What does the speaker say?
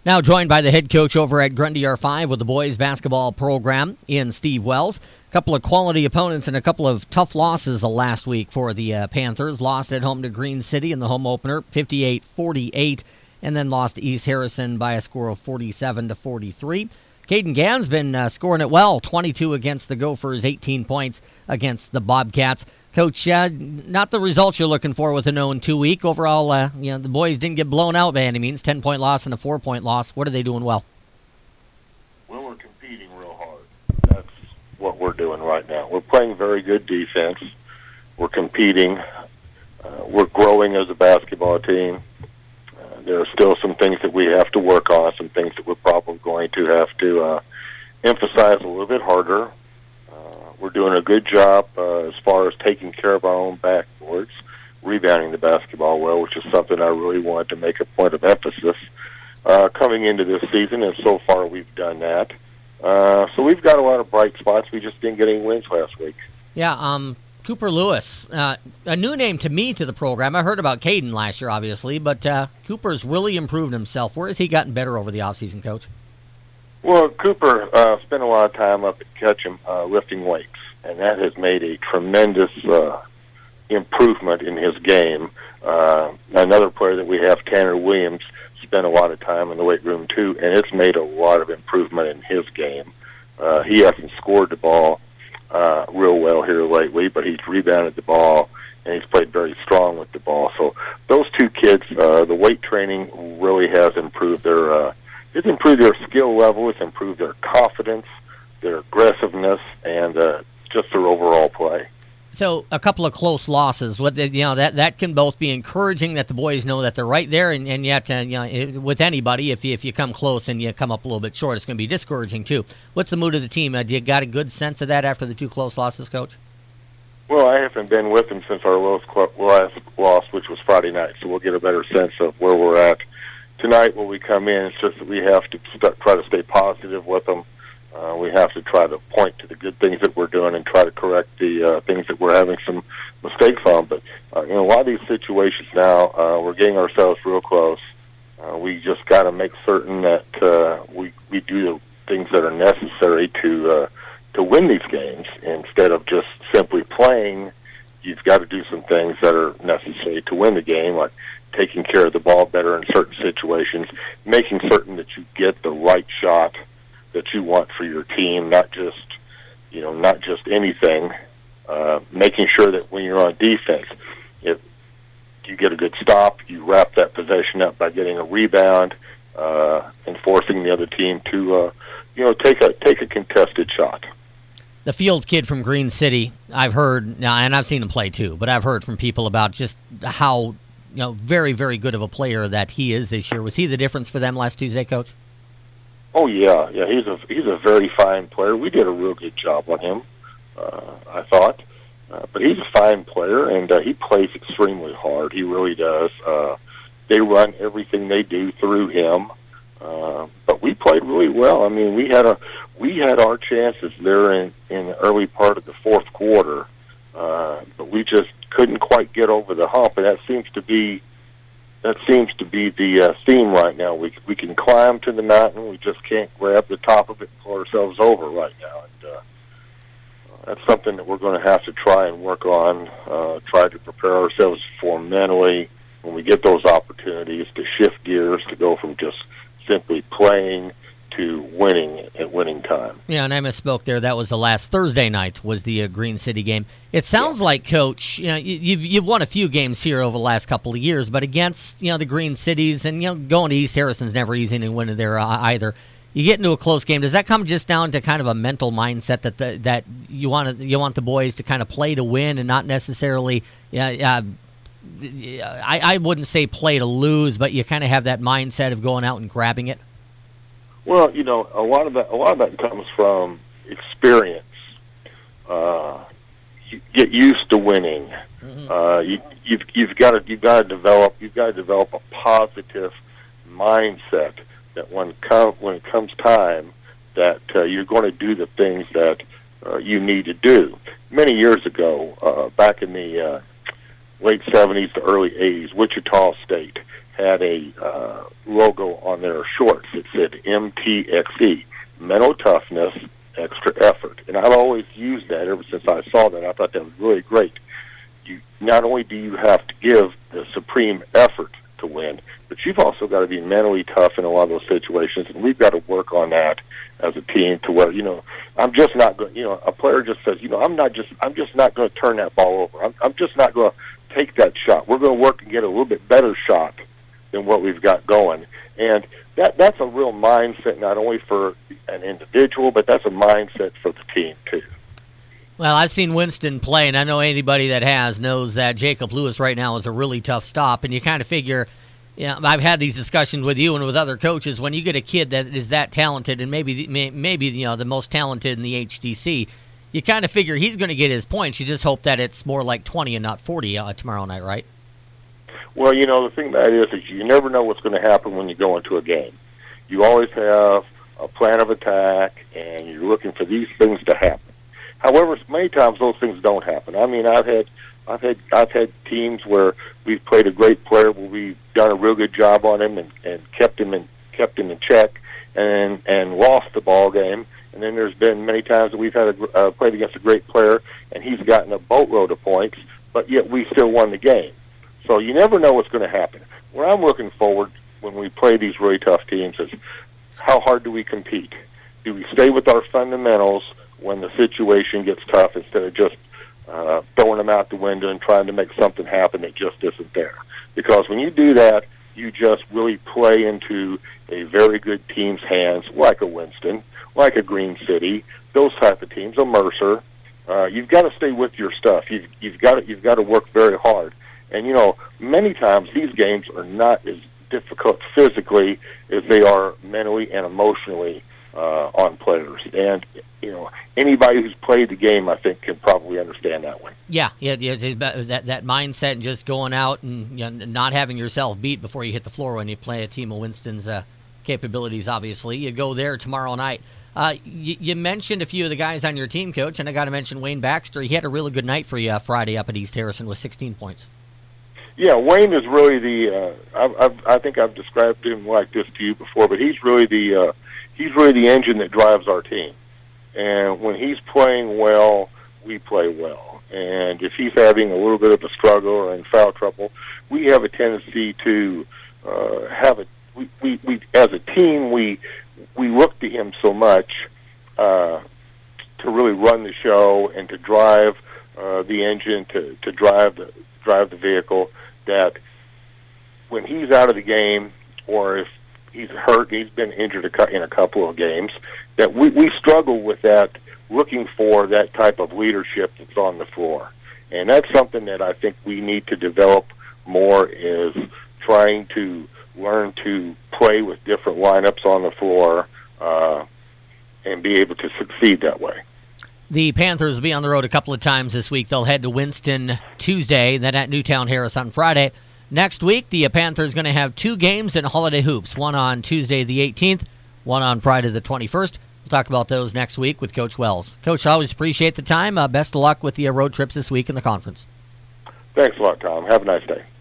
Now joined by the head coach over at Grundy R5 with the boys basketball program in Steve Wells. A couple of quality opponents and a couple of tough losses last week for the Panthers. Lost at home to Green City in the home opener, 58-48, and then lost to East Harrison by a score of 47-43. Caden Gann's been scoring it well, 22 against the Gophers, 18 points against the Bobcats. Coach, not the results you're looking for with a 0-2 week. Overall, the boys didn't get blown out by any means. 10-point loss and a 4-point loss. What are they doing well? Well, we're competing real hard. That's what we're doing right now. We're playing very good defense. We're competing. We're growing as a basketball team. There are still some things that we have to work on, some things that we're probably going to have to emphasize a little bit harder. We're doing a good job as far as taking care of our own backboards, rebounding the basketball well, which is something I really wanted to make a point of emphasis coming into this season, and so far we've done that. So we've got a lot of bright spots. We just didn't get any wins last week. Yeah, Cooper Lewis, a new name to me to the program. I heard about Caden last year, obviously, but Cooper's really improved himself. Where has he gotten better over the offseason, Coach? Well, Cooper spent a lot of time up at Ketchum lifting weights, and that has made a tremendous improvement in his game. Another player that we have, Tanner Williams, spent a lot of time in the weight room too, and it's made a lot of improvement in his game. He hasn't scored the ball real well here lately, but he's rebounded the ball, and he's played very strong with the ball. So those two kids, the weight training really has improved their it's improved their skill level, it's improved their confidence, their aggressiveness, and just their overall play. So a couple of close losses. That can both be encouraging that the boys know that they're right there, and yet with anybody, if you come close and you come up a little bit short, it's going to be discouraging too. What's the mood of the team? Do you got a good sense of that after the two close losses, Coach? Well, I haven't been with them since our last loss, which was Friday night, so we'll get a better sense of where we're at. Tonight when we come in, it's just that we have to try to stay positive with them. We have to try to point to the good things that we're doing and try to correct the things that we're having some mistakes on. But in a lot of these situations now, we're getting ourselves real close. We just got to make certain that we do the things that are necessary to win these games instead of just simply playing. You've got to do some things that are necessary to win the game, like taking care of the ball better in certain situations, making certain that you get the right shot that you want for your team, not just anything. Making sure that when you're on defense, if you get a good stop, you wrap that possession up by getting a rebound, and forcing the other team to take a contested shot. The Fields kid from Green City, I've heard now, and I've seen him play too, but I've heard from people about just how very, very good of a player that he is this year. Was he the difference for them last Tuesday, Coach? Oh yeah. He's a very fine player. We did a real good job on him, I thought. But he's a fine player, and he plays extremely hard. He really does. They run everything they do through him. But we played really well. I mean, we had our chances there in the early part of the fourth quarter, but we just couldn't quite get over the hump, and that seems to be the theme right now. We can climb to the mountain, we just can't grab the top of it and pull ourselves over right now. And that's something that we're going to have to try and work on, try to prepare ourselves for mentally when we get those opportunities to shift gears, to go from just simply playing to winning at winning time. Yeah, and I misspoke there. That was the last Thursday night was the Green City game. It sounds like, Coach, you've won a few games here over the last couple of years, but against the Green Cities and going to East Harrison's never easy to win there either. You get into a close game. Does that come just down to kind of a mental mindset that you want the boys to kind of play to win and not necessarily? I wouldn't say play to lose, but you kind of have that mindset of going out and grabbing it. Well, a lot of that comes from experience. You get used to winning. Mm-hmm. You've got to develop a positive mindset that when it comes time that you're going to do the things that you need to do. Many years ago, back in the late 70s to early 80s, Wichita State had a logo on their shorts. It said MTXE, mental toughness, extra effort. And I've always used that ever since I saw that. I thought that was really great. You not only do you have to give the supreme effort to win, but you've also got to be mentally tough in a lot of those situations, and we've got to work on that as a team to where, I'm just not going, a player just says, I'm just not going to turn that ball over. I'm just not going to take that shot. We're going to work and get a little bit better shot than what we've got going. And that's a real mindset, not only for an individual, but that's a mindset for the team, too. Well, I've seen Winston play, and I know anybody that has knows that Jacob Lewis right now is a really tough stop, and you kind of figure, I've had these discussions with you and with other coaches, when you get a kid that is that talented and maybe the most talented in the HDC, you kind of figure he's going to get his points. You just hope that it's more like 20 and not 40 tomorrow night, right? Well, the thing about it is you never know what's going to happen when you go into a game. You always have a plan of attack, and you're looking for these things to happen. However, many times those things don't happen. I mean, I've had teams where we've played a great player, where we've done a real good job on him and kept him in check, and lost the ball game. And then there's been many times that we've had played against a great player, and he's gotten a boatload of points, but yet we still won the game. So you never know what's going to happen. What I'm looking forward when we play these really tough teams is how hard do we compete? Do we stay with our fundamentals when the situation gets tough instead of just throwing them out the window and trying to make something happen that just isn't there? Because when you do that, you just really play into a very good team's hands, like a Winston, like a Green City, those type of teams, a Mercer. You've got to stay with your stuff. You've got to work very hard. And many times these games are not as difficult physically as they are mentally and emotionally on players. And anybody who's played the game, I think, can probably understand that one. Yeah, that mindset and just going out and not having yourself beat before you hit the floor when you play a team of Winston's capabilities. Obviously, you go there tomorrow night. You mentioned a few of the guys on your team, Coach, and I got to mention Wayne Baxter. He had a really good night for you Friday up at East Harrison with 16 points. Yeah, Wayne is really the. I think I've described him like this to you before, but he's really the engine that drives our team. And when he's playing well, we play well. And if he's having a little bit of a struggle or in foul trouble, we have a tendency to have a. We as a team we look to him so much to really run the show and to drive the engine, to drive the vehicle, that when he's out of the game or if he's hurt, he's been injured in a couple of games, that we struggle with that, looking for that type of leadership that's on the floor. And that's something that I think we need to develop more, is trying to learn to play with different lineups on the floor and be able to succeed that way. The Panthers will be on the road a couple of times this week. They'll head to Winston Tuesday, then at Newtown Harris on Friday. Next week, the Panthers going to have 2 games in Holiday Hoops, one on Tuesday the 18th, one on Friday the 21st. We'll talk about those next week with Coach Wells. Coach, I always appreciate the time. Best of luck with the road trips this week in the conference. Thanks a lot, Tom. Have a nice day.